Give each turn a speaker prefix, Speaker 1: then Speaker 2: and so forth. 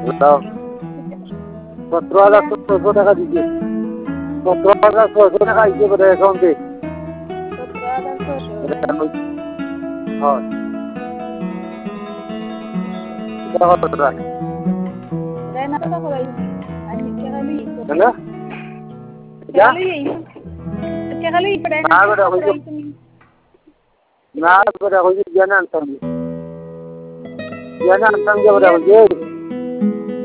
Speaker 1: 17,600 টাকা দিছে 17,600 টাকা আহিছে বোধ একাউণ্টে
Speaker 2: 17,600
Speaker 1: হয় না জ্ঞান আনতাম জ্ঞান আনতাম যে